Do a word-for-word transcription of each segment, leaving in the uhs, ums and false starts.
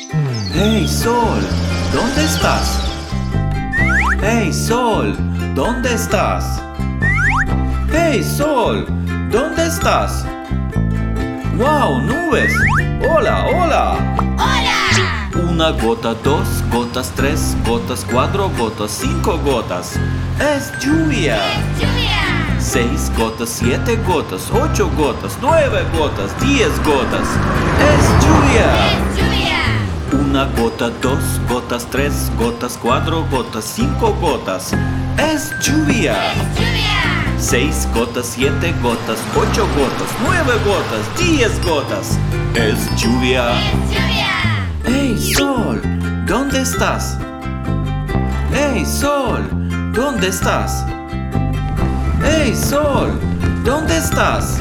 ¡Hey, Sol! ¿Dónde estás? ¡Hey, Sol! ¿Dónde estás? ¡Hey, Sol! ¿Dónde estás? ¡Wow! ¡Nubes! ¡Hola, hola! ¡Hola! Una gota, dos gotas, tres gotas, cuatro gotas, cinco gotas. ¡Es lluvia! ¡Es lluvia! Seis gotas, siete gotas, ocho gotas, nueve gotas, diez gotas. ¡Es lluvia! ¡Es lluvia! Una gota, dos gotas, tres gotas, cuatro gotas, cinco gotas. ¡Es lluvia! ¡Es lluvia! Seis gotas, siete gotas, ocho gotas, nueve gotas, diez gotas. ¡Es lluvia! ¡Es lluvia! ¡Hey, Sol! ¿Dónde estás? ¡Hey, Sol! ¿Dónde estás? ¡Hey, Sol! ¿Dónde estás?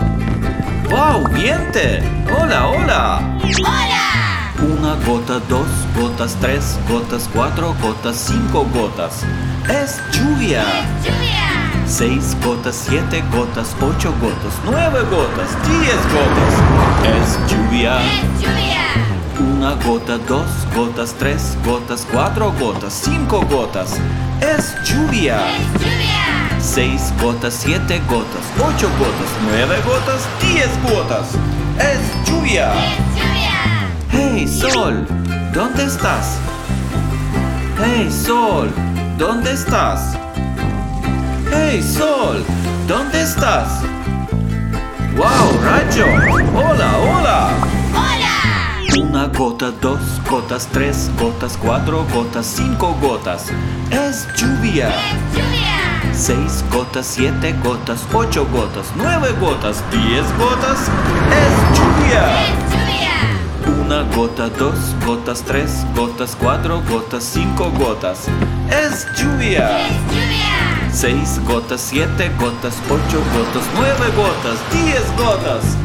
¡Wow! ¡Miente! ¡Hola, hola! ¡Hola! Una gota, dos gotas, tres gotas, cuatro gotas, cinco gotas. ¡Es lluvia! ¡Es lluvia! Seis gotas, siete gotas, ocho gotas, nueve gotas, diez gotas. ¡Es lluvia! ¡Es lluvia! Una gota, dos gotas, tres gotas, cuatro gotas, cinco gotas. ¡Es lluvia! ¡Es lluvia! Seis gotas, siete gotas, ocho gotas, nueve gotas, diez gotas. ¡Es lluvia! ¡Es lluvia! ¡Hey, Sol! ¿Dónde estás? ¡Hey, Sol! ¿Dónde estás? ¡Hey, Sol! ¿Dónde estás? ¡Wow, rayo! ¡Hola, hola! ¡Hola! Una gota, dos gotas, tres gotas, cuatro gotas, cinco gotas. ¡Es lluvia! ¡Es lluvia! Seis gotas, siete gotas, ocho gotas, nueve gotas, diez gotas. ¡Es lluvia! ¡Es lluvia! Una gota, dos gotas, tres gotas, cuatro gotas, cinco gotas. ¡Es lluvia! ¡Es lluvia! Seis gotas, siete gotas, ocho gotas, nueve gotas, diez gotas.